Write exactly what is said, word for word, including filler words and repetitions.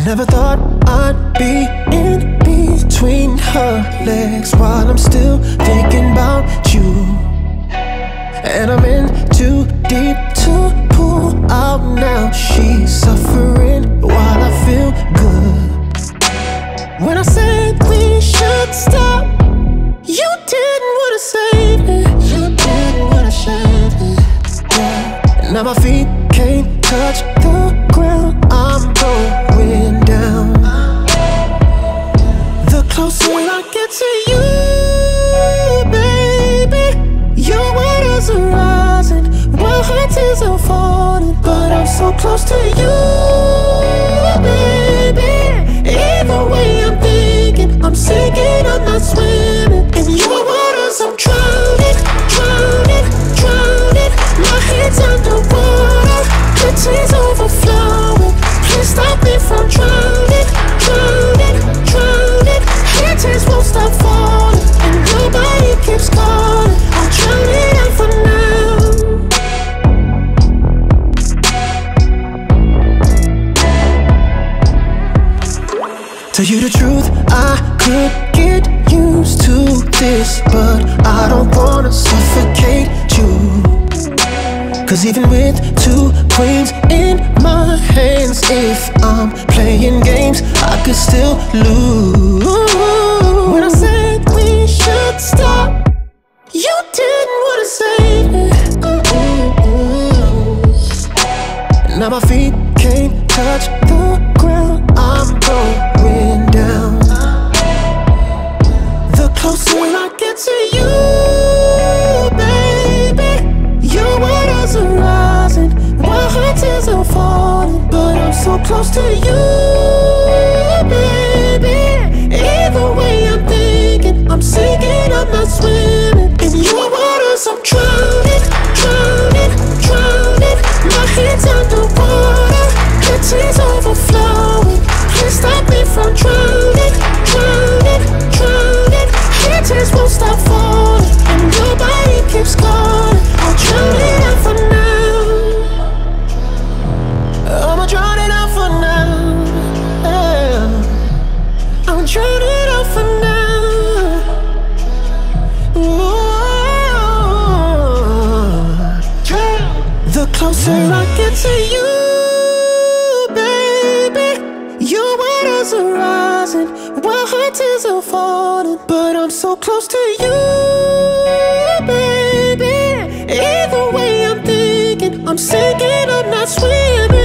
Never thought I'd be in between her legs while I'm still thinking about you. And I'm in too deep to pull out now. She's suffering while I feel good. When I said we should stop, you didn't wanna save me. You didn't wanna save me. Yeah. Now my feet can't touch the ground. I'm going down. The closer I get to you, baby, your waters are rising, my heart is all falling, but I'm so close to you, baby. Either way I'm thinking, I'm sinking, I'm not swimming. In your waters I'm drowning, drowning, drowning. My head's underwater, the tears overflowing. Please stop me from drowning, drowning, drowning. Your tears won't stop falling, and your body keeps calling. I'll drown it out for now. Tell you the truth, I could get used to this, but I don't wanna suffocate you. Cause even with two queens in my hands, if I'm playing games, I could still lose. When I said we should stop, you didn't wanna save me. Now my feet can't touch the ground. I'm going down. The closer I get to you, baby, your waters are rising, my heart is all falling, but I'm so close to you, baby. Either way I'm thinking, I'm sinking, I'm not swimming. In your waters I'm drowning, drowning, drowning. My head's underwater, the tears overflowing. Please stop me from drowning, drowning, drowning. Your tears won't stop falling, and your body keeps calling. I'll drown it out for now. I'ma drown it out for now. Yeah. I'll drown it out for now. Ooh. The closer I get to you, baby, your waters are rising, my heart is all falling, but I'm so close to you, baby. Either way I'm thinking, I'm sinking, I'm not swimming.